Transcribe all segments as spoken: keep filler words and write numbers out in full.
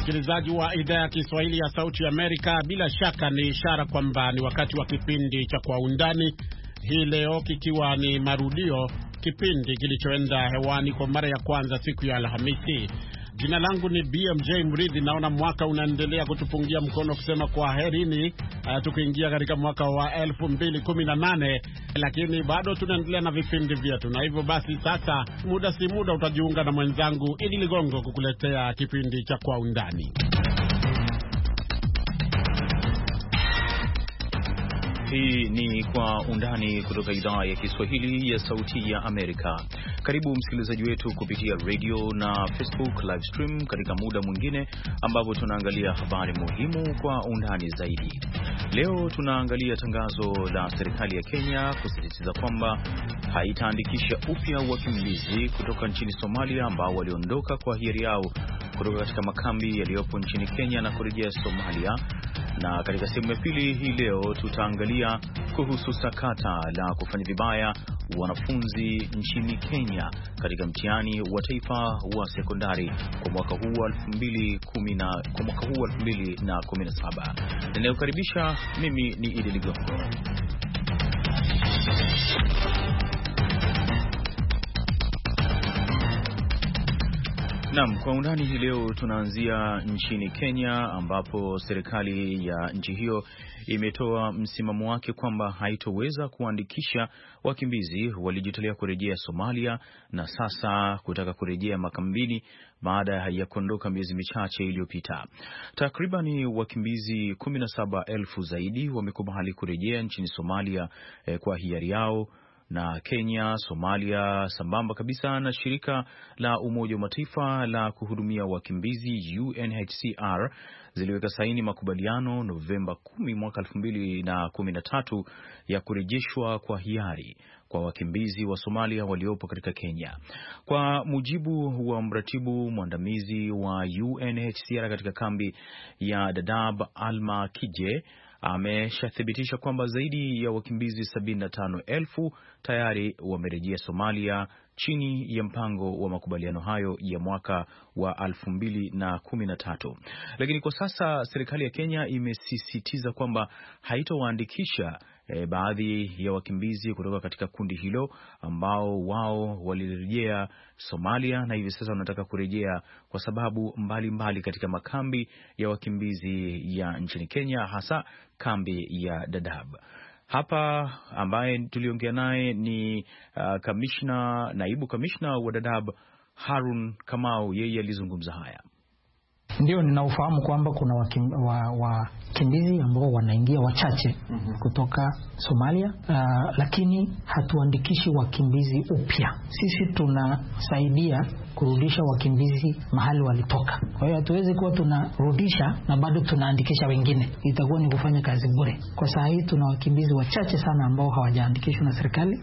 Msikilizaji wa idhaa ya Kiswahili ya Sauti ya Amerika, bila shaka ni ishara kwamba ni wakati wa kipindi cha Kwa Undani. Hii leo kikiwa ni marudio kipindi kilichoenda hewani kwa mara ya kwanza siku ya Alhamisi. Jina langu ni B M J Mridhi. Naona mwaka unaendelea kutupungia mkono kusema kwa herini, uh, tukiingia katika mwaka wa elfu mbili kumi na nane, lakini bado tunaendelea na vipindi vyetu. Na hivyo basi sasa muda si muda utajiunga na mwenzangu Idi Ligongo kukuletea kipindi cha Kwa Undani. Hii ni Kwa Undani kutoka idhaa ya Kiswahili ya Sauti ya Amerika. Karibu msikilizaji wetu kupitia radio na Facebook live stream katika muda mwingine ambapo tunaangalia habari muhimu kwa undani zaidi. Leo tunaangalia tangazo la serikali ya Kenya kusisitiza kwamba haitaandikisha upya wakimbizi kutoka nchini Somalia ambao waliondoka kwa hiari yao kutoka katika makambi yaliyopo nchini Kenya na kurejea Somalia. Na katika sehemu ya pili hii leo tutaangalia kuhusu sakata la kufanya vibaya wanafunzi nchini Kenya katika mtihani wa taifa wa sekondari kwa mwaka huu wa elfu mbili kumi na kwa mwaka huu wa elfu mbili kumi na saba. Ninayokaribisha mimi ni Idi Ligongo. Naam, Kwa Undani hii leo tunaanzia nchini Kenya ambapo serikali ya nchi hiyo imetoa msimamo wake kwamba haitoweza kuandikisha wakimbizi walijitolea kurejea Somalia na sasa kutaka kurejea makambini baada ya kuondoka miezi michache iliyopita. Takriban wakimbizi kumi na saba elfu zaidi wamekubali kurejea nchini Somalia eh, kwa hiari yao. Na Kenya, Somalia, sambamba kabisa na shirika la Umoja wa Mataifa la kuhudumia wakimbizi U N H C R ziliweka saini makubaliano Novemba kumi mwaka elfu mbili kumi na tatu ya kurejeshwa kwa hiari kwa wakimbizi wa Somalia waliopo katika Kenya. Kwa mujibu wa mratibu mwandamizi wa U N H C R katika kambi ya Dadaab, Alma Kije, ameshathibitisha kwamba zaidi ya wakimbizi sabini na tano elfu tayari wamerejea Somalia chini ya mpango wa makubaliano hayo ya mwaka wa elfu mbili kumi na tatu. Lakini kwa sasa serikali ya Kenya imesisitiza kwamba haitowaandikisha E, baadhi ya wakimbizi kutoka katika kundi hilo ambao wao walirejea Somalia na hivi sasa wanataka kurejea kwa sababu mbalimbali mbali katika makambi ya wakimbizi ya nchini Kenya, hasa kambi ya Dadaab. Hapa ambaye tuliongea naye ni uh, kamishna, naibu kamishna wa Dadaab Harun Kamau. Yeye alizungumza haya. Ndio, ninaufahamu kwamba kuna wakimbizi wa ambao wanaingia wachache mm-hmm. kutoka Somalia, uh, lakini hatuandikishi wakimbizi upya. Sisi tunasaidia kurudisha wakimbizi mahali walitoka. Kwa hiyo hatuwezi kuwa tunarudisha na bado tunaandikisha wengine, itakuwa ni kufanya kazi bure. Kwa saa hii tuna wakimbizi wachache sana ambao hawajaandikishwa na serikali,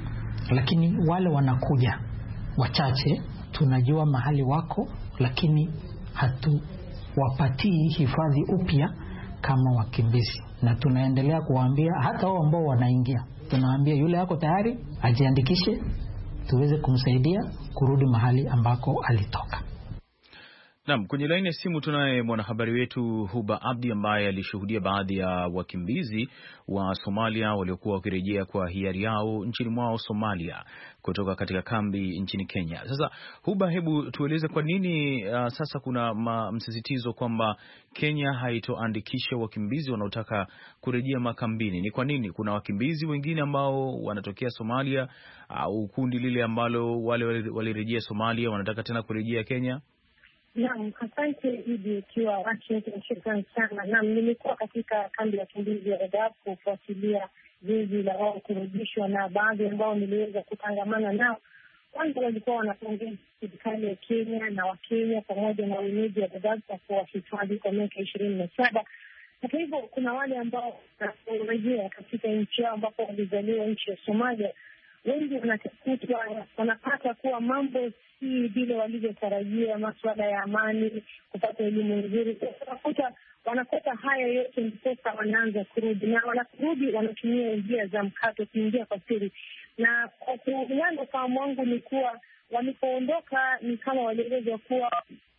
lakini wale wanakuja wachache tunajua mahali wako, lakini hatuwapatii hifadhi upya kama wakimbizi. Na tunaendelea kuwaambia hata wao ambao wanaingia, tunawaambia yule yako tayari ajiandikishe tuweze kumsaidia kurudi mahali ambako alitoka. Naam, kwenye laini ya simu tunaye mwanahabari wetu Huba Abdi ambaye alishuhudia baadhi ya wakimbizi wa Somalia waliokuwa wakirejea kwa hiari yao nchini mwao Somalia kutoka katika kambi nchini Kenya. Sasa Huba, hebu tueleze kwa nini uh, sasa kuna msisitizo kwamba Kenya haitoandikisha wakimbizi wanaotaka kurejea makambini? Ni kwa nini? Kuna wakimbizi wengine ambao wanatokea Somalia au kundi lile ambalo wale walirejea Somalia wanataka tena kurejea Kenya? Naam, asante Idi, ikiwa Washington, shukrani sana. Naam, nilikuwa katika kambi ya wakimbizi ya Dadaab kufuatilia zoezi la wao kurudishwa, na baadhi ambao niliweza kutangamana nao, kwanza walikuwa wanapongeza serikali ya Kenya na Wakenya pamoja na wenyeji wa Dadaab kwa kuwahifadhi kwa miaka ishirini na saba. Hata hivyo kuna wale ambao wanarejea katika nchi yao ambapo walizaliwa, nchi ya Somalia. Wengi wanakutwa wanapata kuwa mambo si vile walivyotarajia, masuala ya amani, kupata elimu nzuri. Wanakuta wanakosa haya yote, ndiposa wanaanza kurudi, na wanakurudi wanatumia njia za mkato kuingia kwa siri. Na kwa kuungana kwa mwangu ni kuwa walipoondoka ni kama walielezwa kuwa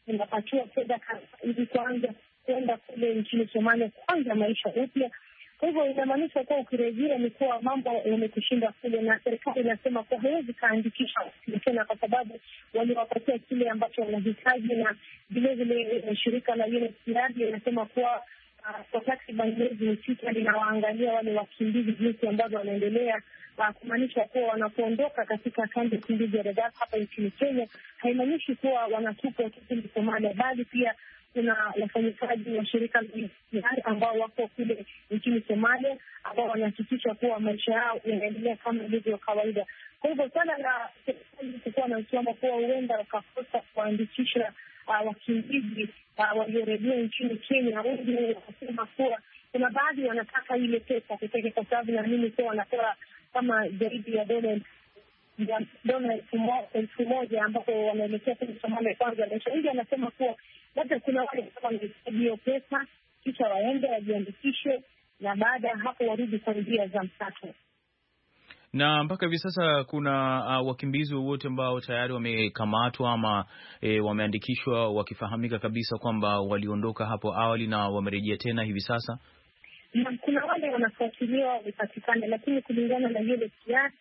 unapatiwa fedha ili kuanza kwenda kule nchini Somalia kuanza maisha upya. Kwa hivyo inamaanisha kuwa ukirejea ni kuwa mambo yamekushinda kule, na serikali inasema kuwa hawezi kaandikisha tena kwa sababu waliwapatia kile ambacho wanahitaji, na vile vile shirika la U N H C R linasema kuwa uh, kwa takriban miezi sita linawaangalia wale wakimbizi jinsi ambavyo wanaendelea, uh, kumaanisha kuwa wanapoondoka katika kambi ya wakimbizi ya Dadaab hapa nchini Kenya haimaanishi kuwa wanatupwa nchini Somalia, bali pia kuna wafanyikazi wa shirika la ambao wako kule nchini Somalia ambao wanahakikisha kuwa maisha yao yanaendelea kama ilivyo kawaida. Kwa hivyo sana la serikali kuwa na usalama kuwa huenda wakakosa kuandikisha uh, wakimbizi uh, waliorejea nchini Kenya. Wengi wanasema kuwa kuna baadhi wanataka ile pesa pekee, kwa sababu naamini kuwa wanatoa kama zaidi ya dola dola elfu moja ambapo wanaelekea kwenye Somalia kwanza. Maisha India anasema kuwa labda kuna wale kama wanahitaji hiyo pesa kisha waende wajiandikishe na baada ya hapo warudi kwa njia za mkato. Na mpaka hivi sasa kuna uh, wakimbizi wowote ambao tayari wamekamatwa ama e, wameandikishwa wakifahamika kabisa kwamba waliondoka hapo awali na wamerejea tena hivi sasa? Na kuna wale wanafuatiliwa wamepatikana, lakini kulingana na yule kiasi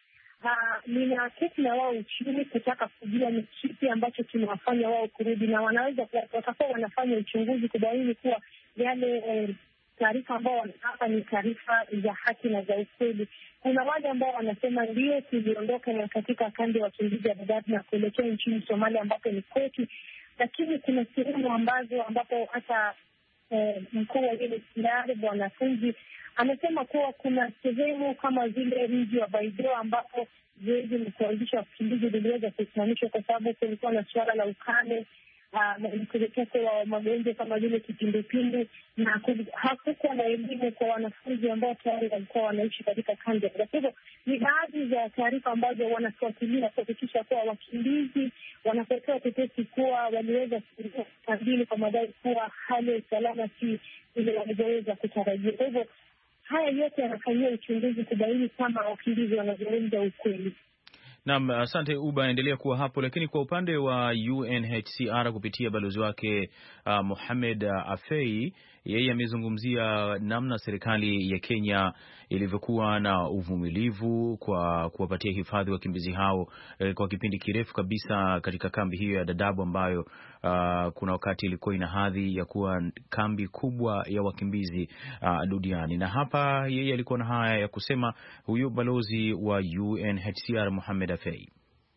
nina kesi na wao chini kutaka kujua ni kipi ambacho kinawafanya wao kurudi, na wanaweza watakuwa wanafanya uchunguzi kubaini kuwa yale eh, taarifa ambao wanataka ni taarifa za haki na za ukweli. Kuna wale ambao wanasema ndio tuliondoka katika kambi ya wakimbizi ya Dadaab na kuelekea nchini Somalia ambapo ni kwetu, lakini kuna sehemu ambazo ambapo hata eh, mkuu wa ile silari Bwana Funzi amesema kuwa kuna sehemu kama vile mji wa Baidoa ambapo zoezi la kuanzisha wakimbizi liliweza kusimamishwa kwa sababu kulikuwa na suala la ukame na mkurupuko wa magonjwa kama vile kipindupindu, na hakukuwa na elimu kwa wanafunzi ambao tayari walikuwa wanaishi katika kambi. Kwa hivyo ni baadhi za taarifa ambazo wanafuatilia kuhakikisha kuwa wakimbizi wanapotoa tetesi kuwa waliweza kuingia kambini kwa madai kuwa hali ya usalama si ile walivyoweza kutarajia. Kwa hivyo haya yote yanafanyia uchunguzi kubaini kama wakimbizi wanazungumza ukweli. Naam, asante Uba, endelea kuwa hapo. Lakini kwa upande wa U N H C R kupitia balozi wake uh, Mohamed uh, Afei, yeye amezungumzia namna serikali ya Kenya ilivyokuwa na uvumilivu kwa kuwapatia hifadhi wakimbizi hao eh, kwa kipindi kirefu kabisa katika kambi hiyo ya Dadaab ambayo uh, kuna wakati ilikuwa ina hadhi ya kuwa kambi kubwa ya wakimbizi uh, duniani. Na hapa yeye alikuwa na haya ya kusema, huyu balozi wa U N H C R Mohamed Afei.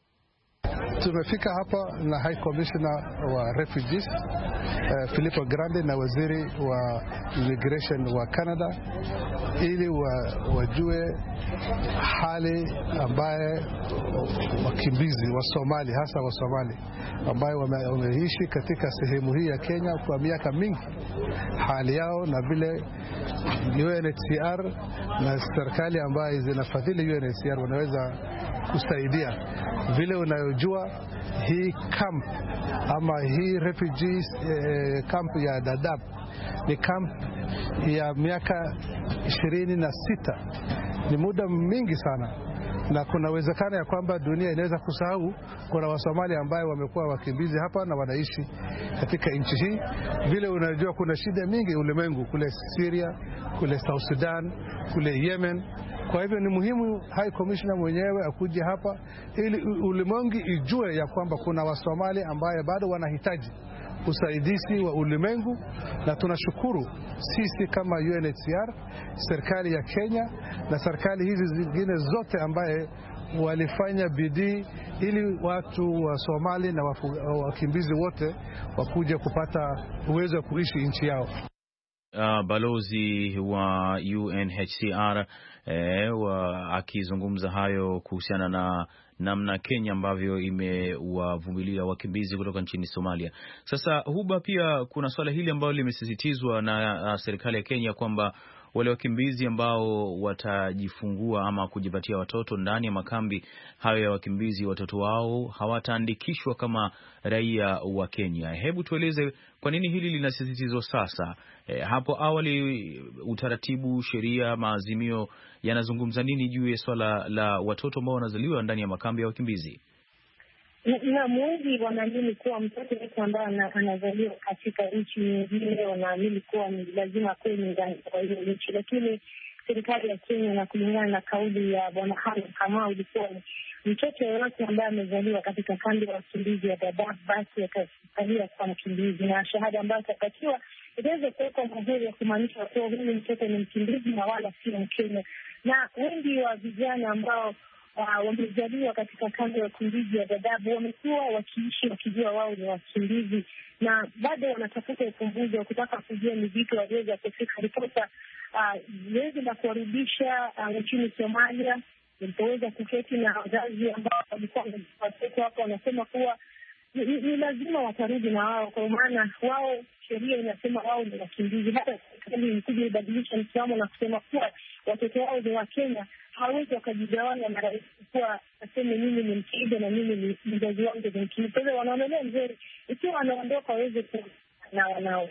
Tumefika hapa na High Commissioner wa Refugees uh, Filippo Grandi na waziri wa Immigration wa Canada ili wa, wajue hali ambaye wakimbizi wa Somali hasa wa Somali ambayo wameishi katika sehemu hii ya Kenya kwa miaka mingi, hali yao na vile U N H C R na serikali ambayo zinafadhili U N H C R wanaweza kusaidia. Vile unayojua hii camp ama hii refugees eh, camp ya Dadaab ni camp ya miaka ishirini na sita, ni muda mingi sana, na kuna uwezekano ya kwamba dunia inaweza kusahau kuna Wasomali ambayo wamekuwa wakimbizi hapa na wanaishi katika nchi hii. Vile unajua kuna shida mingi ulimwengu, kule Syria, kule South Sudan, kule Yemen. Kwa hivyo ni muhimu High Commissioner mwenyewe akuje hapa ili ulimwengu ijue ya kwamba kuna Wasomali ambaye bado wanahitaji usaidizi wa ulimwengu, na tunashukuru sisi kama U N H C R, serikali ya Kenya na serikali hizi zingine zote ambaye walifanya bidii ili watu wa Somali na wakimbizi wote wakuje kupata uwezo wa kuishi nchi yao. Uh, balozi wa U N H C R eh, akizungumza hayo kuhusiana na namna Kenya ambavyo imewavumilia wakimbizi kutoka nchini Somalia. Sasa Huba, pia kuna swala hili ambalo limesisitizwa na uh, serikali ya Kenya kwamba wale wakimbizi ambao watajifungua ama kujipatia watoto ndani ya makambi hayo ya wakimbizi, watoto wao hawataandikishwa kama raia wa Kenya. Hebu tueleze kwa nini hili linasisitizwa sasa? E, hapo awali utaratibu, sheria, maazimio yanazungumza nini juu ya swala la watoto ambao wanazaliwa ndani ya makambi ya wakimbizi? na wengi wanaamini kuwa mtoto wetu ambaye anazaliwa katika nchi nyingine wanaamini kuwa ni lazima kuwe nyumbani kwa hiyo nchi, lakini serikali ya Kenya na kulingana na kauli ya Bwana Hamad Kamau ilikuwa ni mtoto yoyote ambaye amezaliwa katika kambi ya wakimbizi ya Dadaab basi atasalia kuwa mkimbizi, na shahada ambayo atapatiwa itaweza kuwekwa muhuri ya kumaanisha kuwa huyu mtoto ni mkimbizi na wala sio Mkenya. Na wengi wa vijana ambao Uh, wamezaliwa katika kambi ya wakimbizi ya Dadaab wamekuwa wakiishi wakijua wao ni wakimbizi, na bado wanatafuta ufumbuzi wa kutaka kujua ni vipi waliweza kufika. Ripota zoezi uh, la kuwarudisha uh, nchini Somalia ilipoweza kuketi na wazazi ambao walikuwa watoto hapo, wanasema kuwa ni, ni lazima watarudi na wao, kwa maana wao sheria inasema wao ni wakimbizi. Hata serikali ilikuja ibadilisha msimamo na kusema kuwa watoto wao ni wa Kenya, hawezi wakajigawanya na rais kuwa aseme mimi ni Mkenya na mimi ni mzazi wangu ni Mkenya. Kwa hiyo wanaonelea mzuri ikiwa wanaondoka waweze kuwa na wanao.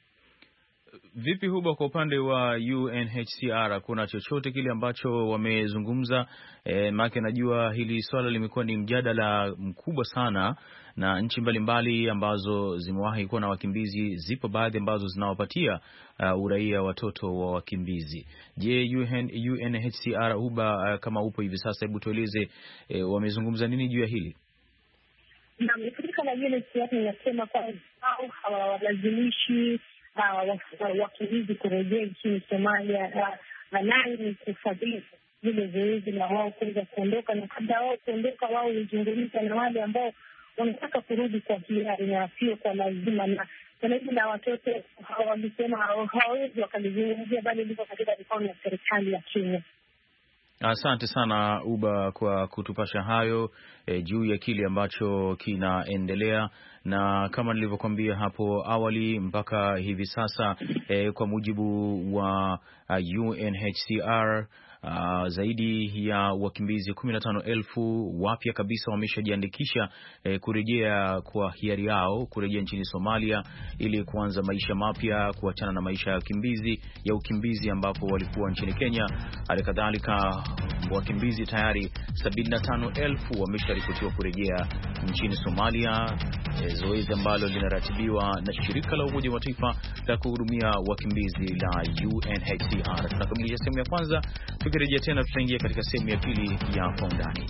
Vipi Huba, kwa upande wa U N H C R kuna chochote kile ambacho wamezungumza? E, maana najua hili swala limekuwa ni mjadala mkubwa sana na nchi mbalimbali ambazo zimewahi kuwa na wakimbizi, zipo baadhi ambazo zinawapatia uh, uraia watoto wa wakimbizi. Je, U N H C R Huba, uh, kama upo hivi sasa, hebu tueleze e, wamezungumza nini juu ya hili? Na shirika la U N H C R linasema kwamba hawalazimishi Uh, wakimbizi kurejea nchini Somalia, nani ni kufadhili vile zoezi la wao kuweza kuondoka, na kabla wao kuondoka wao huzungumza na wale ambao wanataka kurudi kwa hiari na sio kwa lazima. Na sanaizi la watoto walisema hawawezi wakalizungumzia, bali liko katika mikono ya serikali ya Kenya. Asante sana Uba kwa kutupasha hayo e, juu ya kile ambacho kinaendelea, na kama nilivyokuambia hapo awali mpaka hivi sasa e, kwa mujibu wa uh, U N H C R Uh, zaidi ya wakimbizi kumi na tano elfu wapya kabisa wameshajiandikisha eh, kurejea kwa hiari yao kurejea nchini Somalia ili kuanza maisha mapya, kuachana na maisha ya ukimbizi ya ukimbizi ambapo walikuwa nchini Kenya. Halikadhalika wakimbizi tayari sabini na tano elfu wamesharipotiwa kurejea nchini Somalia, eh, zoezi ambalo linaratibiwa na shirika la Umoja wa Mataifa la kuhudumia wakimbizi la U N H C R. Tunakamilisha sehemu ya kwanza. Tukirejea tena tutaingia katika sehemu ya pili ya Kwa Undani.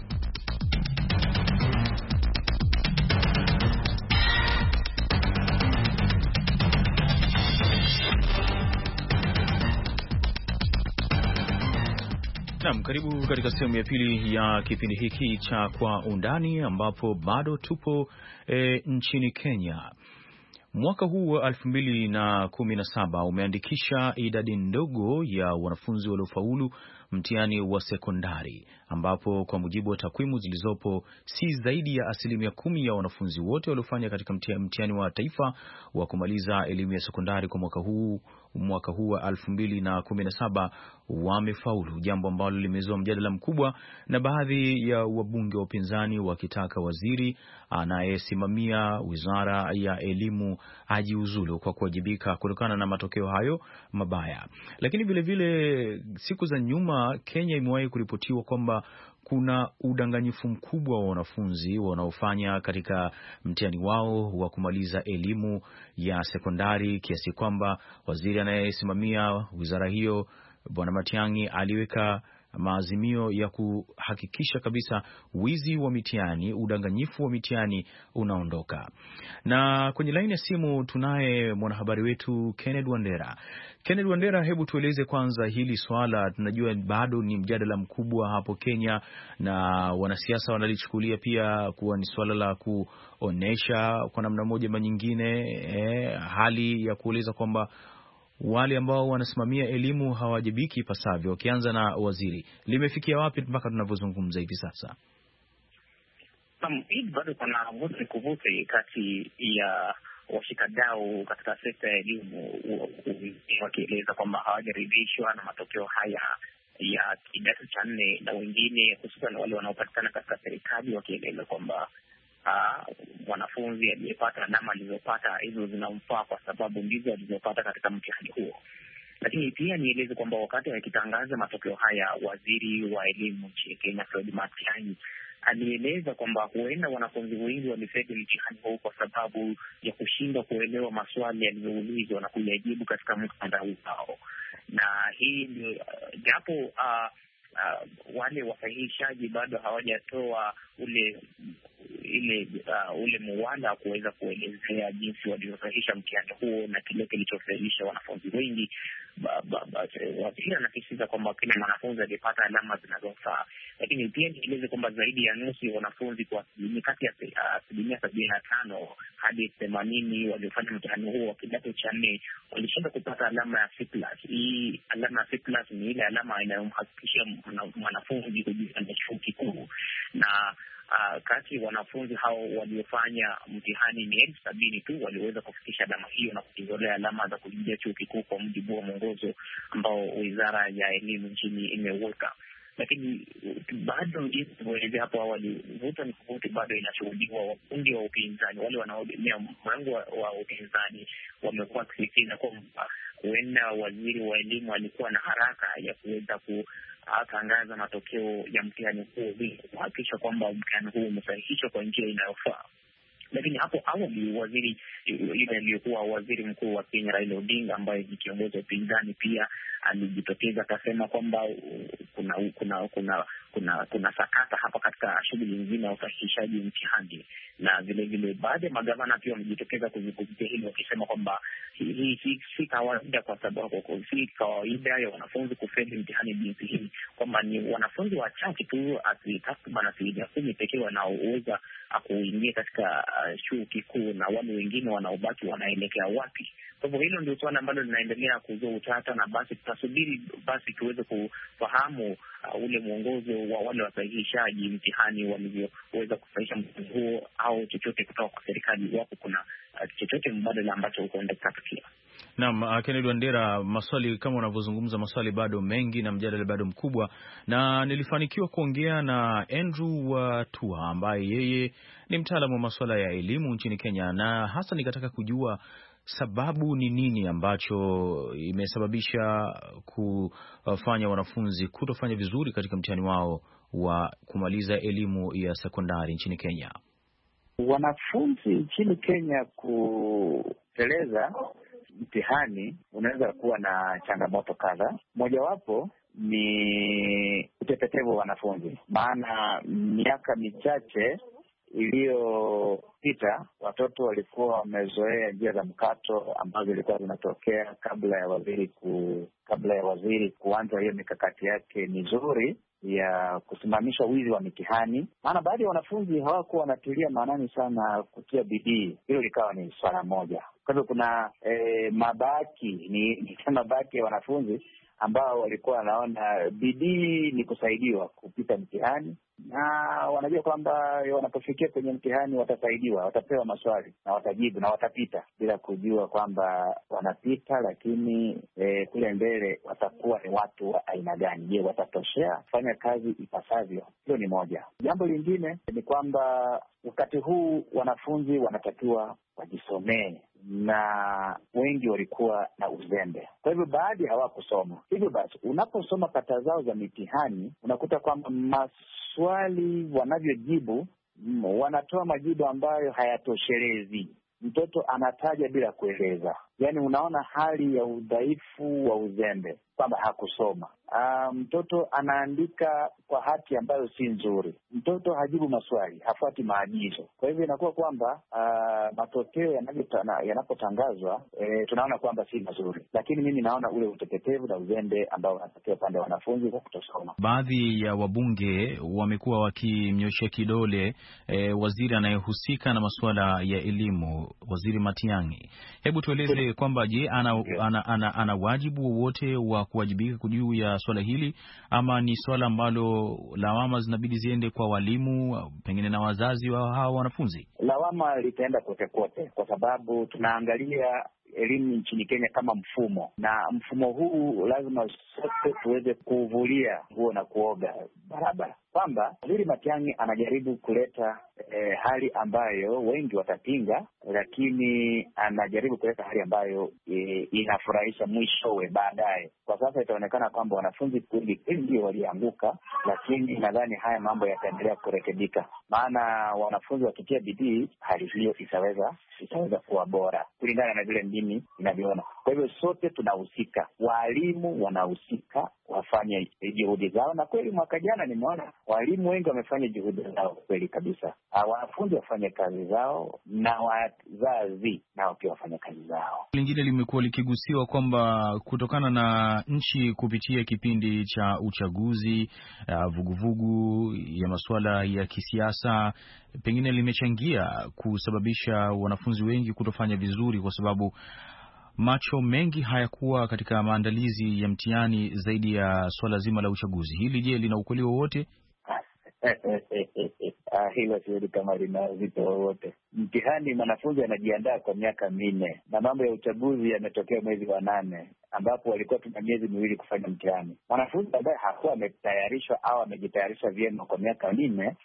Naam, karibu katika sehemu ya pili ya kipindi hiki cha Kwa Undani, ambapo bado tupo e, nchini Kenya. Mwaka huu wa elfu mbili na kumi na saba umeandikisha idadi ndogo ya wanafunzi waliofaulu mtihani wa sekondari, ambapo kwa mujibu wa takwimu zilizopo si zaidi ya asilimia kumi ya wanafunzi wote waliofanya katika mtihani wa taifa wa kumaliza elimu ya sekondari kwa mwaka huu mwaka huu wa elfu mbili na kumi na saba wamefaulu, jambo ambalo limezua mjadala mkubwa, na baadhi ya wabunge wa upinzani wakitaka waziri anayesimamia wizara ya elimu ajiuzulu kwa kuwajibika kutokana na matokeo hayo mabaya. Lakini vile vile siku za nyuma Kenya imewahi kuripotiwa kwamba kuna udanganyifu mkubwa wa wanafunzi wanaofanya katika mtihani wao wa kumaliza elimu ya sekondari, kiasi kwamba waziri anayesimamia wizara hiyo Bwana Matiang'i aliweka maazimio ya kuhakikisha kabisa wizi wa mitihani, udanganyifu wa mitihani unaondoka. Na kwenye laini ya simu tunaye mwanahabari wetu Kenneth Wandera. Kenneth Wandera, hebu tueleze kwanza hili swala. Tunajua bado ni mjadala mkubwa hapo Kenya na wanasiasa wanalichukulia pia kuwa ni swala la kuonesha kwa namna moja ama nyingine eh, hali ya kueleza kwamba wale ambao wanasimamia elimu hawajibiki ipasavyo, wakianza na waziri. Limefikia wapi mpaka tunavyozungumza hivi sasa? Um, hii bado kuna vuta kuvuta kati ya washikadau katika sekta ya elimu, wakieleza kwamba hawajaridhishwa na matokeo haya ya kidato cha nne, na wengine hususan wale wanaopatikana katika serikali wakieleza kwamba mwanafunzi uh, aliyepata alama alizopata hizo zinamfaa kwa sababu ndizo alizopata katika mtihani huo. Lakini pia nieleze kwamba wakati akitangaza matokeo haya, waziri wa elimu nchini Kenya Fred Matiang'i alieleza kwamba huenda wanafunzi wengi walifeli mtihani huu kwa sababu ya kushindwa kuelewa maswali yaliyoulizwa na kuyajibu katika muktadha wao. Na hii ndio uh, japo uh, uh, wale wasahihishaji bado hawajatoa ule ile uh, ule muwala wa kuweza kuelezea jinsi walivyosahihisha mtihani huo na kile kilichosahihisha wanafunzi wengi. Waziri anasisitiza kwamba kila mwanafunzi alipata alama zinazofaa, lakini pia nieleze kwamba zaidi ya nusu ya wanafunzi kwa kati ya asilimia sabini na tano hadi themanini waliofanya mtihani huo wa kidato cha nne walishinda kupata alama ya C plus. Hii alama ya C plus ni ile alama inayomhakikishia mwanafunzi kujiunga chuo kikuu, na Uh, kati wanafunzi hao waliofanya mtihani ni elfu sabini tu waliweza kufikisha alama hiyo na kujizolea alama za kuingia chuo kikuu kwa mujibu wa mwongozo ambao Wizara ya Elimu nchini imeweka. Lakini bado ilivyoelezea hapo awali, vuta ni kuvuti bado inashuhudiwa. Wakundi wa upinzani, wale wanaoegemea mrengo wa, wa upinzani wamekuwa wakisisitiza kwamba huenda waziri wa elimu alikuwa na haraka ya kuweza ku atangaza matokeo ya mtihani huo ili kuhakikisha kwamba mtihani huo umesahihishwa kwa njia inayofaa. Lakini hapo awali waziri yule aliyekuwa waziri mkuu wa Kenya Raila Odinga, ambaye ni kiongozi wa upinzani, pia alijitokeza akasema kwamba kuna kuna kuna kuna kuna sakata hapa katika shughuli nzima ya usahihishaji mtihani, na vile vile baadhi ya magavana pia wamejitokeza kuzungumzia hilo wakisema kwamba hii si, si kawaida, kwa sababu si kawaida ya wanafunzi kufeli mtihani jinsi hii, kwamba ni wanafunzi wachache tu, takriban asilimia kumi pekee wanaoweza kuingia katika uh, chuo kikuu, na wale wengine wanaobaki wanaelekea wapi? Kwa hivyo hilo ndio swala ambalo linaendelea kuzua utata, na basi tutasubiri basi tuweze kufahamu uh, ule mwongozo wa wale wasahihishaji mtihani walivyoweza kusahihisha mtihani huo, au chochote kutoka kwa serikali, iwapo kuna uh, chochote mbadala ambacho huenda kikatokea. Naam, uh, Kennedy Wandera, maswali kama unavyozungumza, maswali bado mengi na mjadala bado mkubwa, na nilifanikiwa kuongea na Andrew Watua ambaye yeye ni mtaalamu wa masuala ya elimu nchini Kenya, na hasa nikataka kujua sababu ni nini ambacho imesababisha kufanya wanafunzi kutofanya vizuri katika mtihani wao wa kumaliza elimu ya sekondari nchini Kenya. Wanafunzi nchini Kenya kuteleza mtihani unaweza kuwa na changamoto kadhaa. Mojawapo ni utepetevu wa wanafunzi, maana miaka michache iliyopita watoto walikuwa wamezoea njia za mkato ambazo zilikuwa zinatokea kabla ya waziri ku, kabla ya waziri kuanza hiyo mikakati yake mizuri ya kusimamisha wizi wa mitihani. Maana baadhi ya wanafunzi hawakuwa wanatilia maanani sana kutia bidii. Hilo likawa ni swala moja. Kwa hivyo kuna eh, mabaki ni, ni mabaki ya wanafunzi ambao walikuwa wanaona bidii ni kusaidiwa kupita mtihani, na wanajua kwamba wanapofikia kwenye mtihani watasaidiwa, watapewa maswali na watajibu na watapita, bila kujua kwamba wanapita, lakini e, kule mbele watakuwa ni watu wa aina gani. Je, watatoshea kufanya kazi ipasavyo? Hilo ni moja. Jambo lingine ni kwamba wakati huu wanafunzi wanatakiwa wajisomee, na wengi walikuwa na uzembe. Kwa hivyo baadhi hawakusoma. Hivyo basi unaposoma kata zao za mitihani unakuta kwamba maswali wanavyojibu wanatoa majibu ambayo hayatoshelezi. Mtoto anataja bila kueleza. Yaani unaona hali ya udhaifu wa uzembe, kwamba hakusoma. Uh, mtoto anaandika kwa hati ambayo si nzuri. Mtoto hajibu maswali, hafuati maagizo. Kwa hivyo inakuwa kwamba uh, matokeo yanapotangazwa e, tunaona kwamba si mazuri. Lakini mimi naona ule utepetevu na uzembe ambao unatokea upande wa wanafunzi kwa kutosoma. Baadhi ya wabunge wamekuwa wakimnyoshia kidole e, waziri anayehusika na masuala ya elimu, Waziri Matiang'i. Hebu tueleze kwamba je, ana, ana, ana, ana wajibu wowote wa kuwajibika juu ya swala hili, ama ni swala ambalo lawama zinabidi ziende kwa walimu pengine na wazazi wa hawa wanafunzi? Lawama litaenda kote kote, kwa sababu tunaangalia elimu nchini Kenya kama mfumo, na mfumo huu lazima sote tuweze kuvulia nguo na kuoga barabara. kwamba Waziri Matiang'i anajaribu kuleta eh, hali ambayo wengi watapinga, lakini anajaribu kuleta hali ambayo eh, inafurahisha mwishowe baadaye. Kwa sasa itaonekana kwamba wanafunzi wengi ndio walianguka, lakini nadhani haya mambo yataendelea kurekebika, maana wanafunzi wakitia bidii hali hiyo itaweza itaweza kuwa bora kulingana na vile mimi ninavyoona. Kwa hivyo sote tunahusika, walimu wanahusika wafanye juhudi zao, na kweli mwaka jana nimeona walimu wengi wamefanya juhudi zao kweli kabisa. Wanafunzi wafanye kazi zao na wazazi nao pia wafanye kazi zao. Lingine limekuwa likigusiwa kwamba kutokana na nchi kupitia kipindi cha uchaguzi, uh, vuguvugu ya masuala ya kisiasa pengine limechangia kusababisha wanafunzi wengi kutofanya vizuri, kwa sababu macho mengi hayakuwa katika maandalizi ya mtihani zaidi ya swala zima la uchaguzi. Hili je, lina ukweli wowote? Ah, hilo sioni kama lina uzito wowote. Mtihani mwanafunzi anajiandaa kwa miaka minne, na mambo ya uchaguzi yametokea mwezi wa nane ambapo walikuwa tuna miezi miwili kufanya mtihani. Mwanafunzi ambaye hakuwa ametayarishwa au amejitayarisha vyema kwa miaka minne,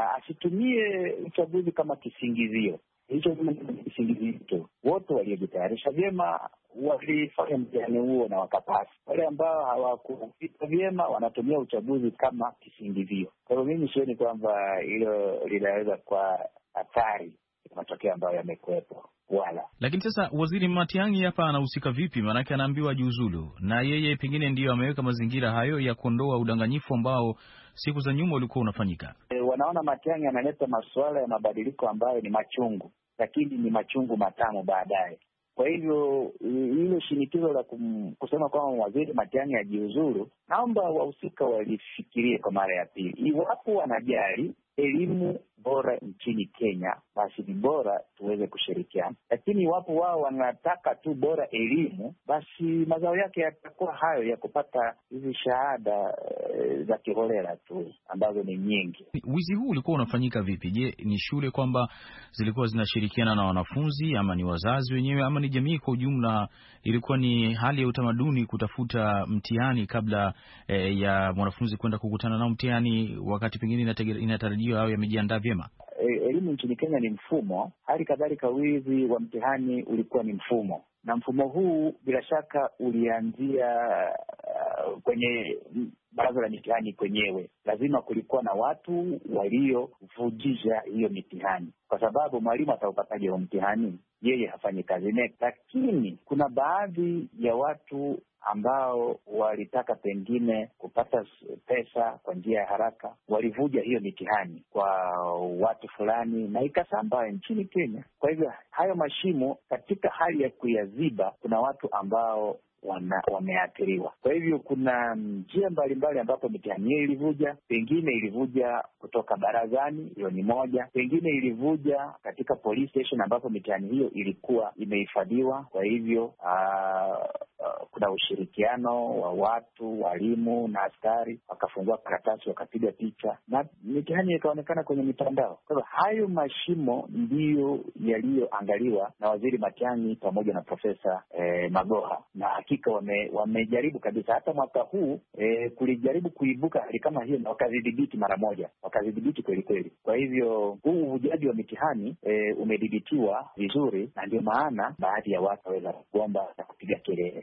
asitumie uchaguzi kama kisingizio. Hicho ni kisingizio tu. Wote waliojitayarisha vyema walifanya mtihani huo na wakapasi. Wale ambao hawakufika vyema wanatumia uchaguzi kama kisingizio. Kwa hivyo mimi sioni kwamba hilo linaweza kwa hatari matokeo ambayo yamekuwepo wala. Lakini sasa Waziri Matiang'i hapa anahusika vipi? Maanake anaambiwa jiuzulu, na yeye pengine ndiyo ameweka mazingira hayo ya kuondoa udanganyifu ambao siku za nyuma ulikuwa unafanyika. E, wanaona Matiang'i analeta masuala ya mabadiliko ambayo ni machungu, lakini ni machungu matamu baadaye. Kwa hivyo hilo shinikizo la kum, kusema kwamba Waziri Matiang'i ajiuzuru, naomba wahusika walifikirie kwa mara ya pili. Iwapo wanajali elimu bora nchini Kenya, basi ni bora tuweze kushirikiana. Lakini iwapo wao wanataka tu bora elimu, basi mazao yake yatakuwa hayo ya kupata hizi shahada e, za kiholela tu ambazo ni nyingi. Wizi huu ulikuwa unafanyika vipi? Je, ni shule kwamba zilikuwa zinashirikiana na wanafunzi, ama ni wazazi wenyewe, ama ni jamii kwa ujumla? Ilikuwa ni hali ya utamaduni kutafuta mtihani kabla e, ya mwanafunzi kwenda kukutana na mtihani, wakati pengine inatarajiwa au yamejiandaa vyema? Elimu nchini Kenya ni mfumo, hali kadhalika wizi wa mtihani ulikuwa ni mfumo, na mfumo huu bila shaka ulianzia uh, kwenye baraza la mitihani kwenyewe. Lazima kulikuwa na watu waliovujisha hiyo mitihani, kwa sababu mwalimu ataupataje huo mtihani? Yeye hafanyi kazi ne. Lakini kuna baadhi ya watu ambao walitaka pengine kupata pesa kwa njia ya haraka, walivuja hiyo mitihani kwa watu fulani na ikasambaa nchini Kenya. Kwa hivyo hayo mashimo, katika hali ya kuyaziba, kuna watu ambao wana wameathiriwa. Kwa hivyo kuna njia mbalimbali ambapo mitihani hiyo ilivuja. Pengine ilivuja kutoka barazani, hiyo ni moja. Pengine ilivuja katika police station ambapo mitihani hiyo ilikuwa imehifadhiwa. Kwa hivyo aa, Uh, kuna ushirikiano wa watu, walimu na askari, wakafungua karatasi, wakapiga picha na mitihani ikaonekana kwenye mitandao. Kwa hivyo hayo mashimo ndiyo yaliyoangaliwa na Waziri Matiang'i pamoja na Profesa eh, Magoha, na hakika wame, wamejaribu kabisa. Hata mwaka huu eh, kulijaribu kuibuka hali kama hiyo na wakazidhibiti mara moja, wakazidhibiti kweli kweli. Kwa hivyo huu uvujaji wa mitihani eh, umedhibitiwa vizuri, na ndio maana baadhi ya watu waweza kugomba na kupiga kelele.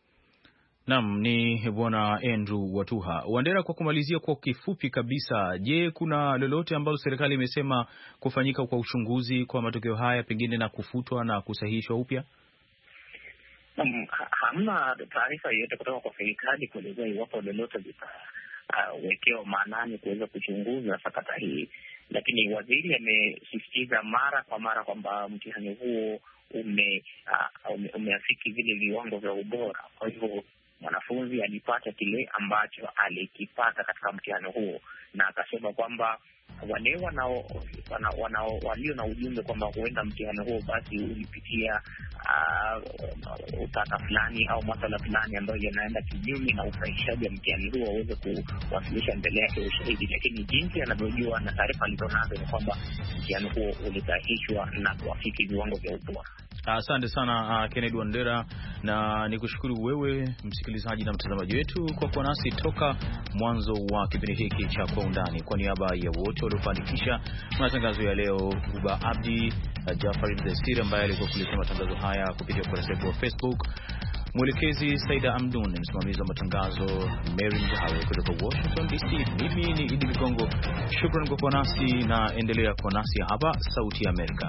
Naam, ni Bwana Andrew Watuha. Wandera, kwa kumalizia kwa kifupi kabisa, je, kuna lolote ambalo serikali imesema kufanyika kwa uchunguzi kwa matokeo haya pengine na kufutwa na kusahihishwa upya? Um, hamna taarifa yoyote kutoka kwa serikali kuelezea iwapo lolote litawekewa uh, maanani kuweza kuchunguza sakata hii, lakini waziri amesisitiza mara kwa mara kwamba mtihani huo ume, uh, ume, umeafiki vile viwango vya ubora. Kwa hivyo mwanafunzi alipata kile ambacho alikipata katika mtihani huo, na akasema kwamba wale wanao wanao walio na ujumbe kwamba huenda mtihani huo basi ulipitia uh, utata fulani au masuala fulani ambayo yanaenda kinyume na usahihishaji wa mtihani huo waweze kuwasilisha mbele yake ushahidi, lakini jinsi anavyojua na taarifa alizonazo ni kwamba mtihani huo ulisahihishwa na kuafiki viwango vya ubora. Asante sana uh, Kennedy Wandera na nikushukuru wewe msikilizaji na mtazamaji wetu kwa kuwa nasi toka mwanzo wa kipindi hiki cha Kwa Undani. Kwa niaba ya wote waliofanikisha matangazo ya leo, Uba Abdi, Jafari Mzesiri ambaye alikuwa kuleta matangazo haya kupitia ukurasa wetu wa Facebook, mwelekezi Saida Amdun, msimamizi wa matangazo Mary Mgawe kutoka Washington D C. Mimi ni Idi Ligongo. Shukrani kwa kuwa nasi na endelea kuwa nasi hapa Sauti ya Amerika.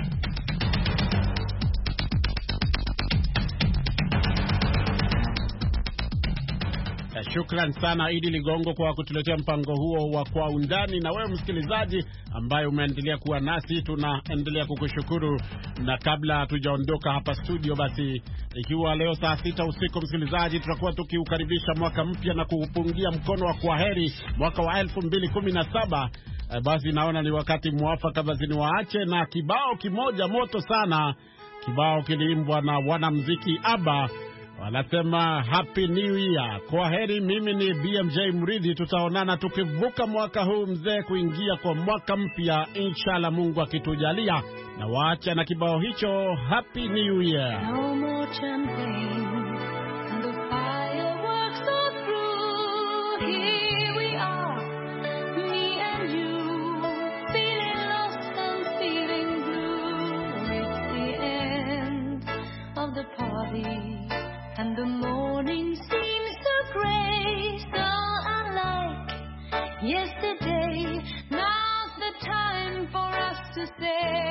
Shukran sana Idi Ligongo kwa kutuletea mpango huo wa Kwa Undani, na wewe msikilizaji ambaye umeendelea kuwa nasi, tunaendelea kukushukuru. Na kabla hatujaondoka hapa studio, basi ikiwa leo saa sita usiku msikilizaji, tutakuwa tukiukaribisha mwaka mpya na kuupungia mkono wa kwaheri mwaka wa elfu mbili kumi na saba. E, basi naona ni wakati mwafaka basi niwaache na kibao kimoja moto sana. Kibao kiliimbwa na wanamuziki ABBA. Wanasema Happy New Year. Kwa heri, mimi ni B M J Mridhi. Tutaonana tukivuka mwaka huu mzee kuingia kwa mwaka mpya, inshallah Mungu akitujalia. Na waacha na kibao hicho Happy New Year. No more champagne and the fireworks are through. Here we are, me and you, feeling lost and feeling blue. It's the end of the party. And the morning seems so gray, so unlike yesterday. Now's the time for us to say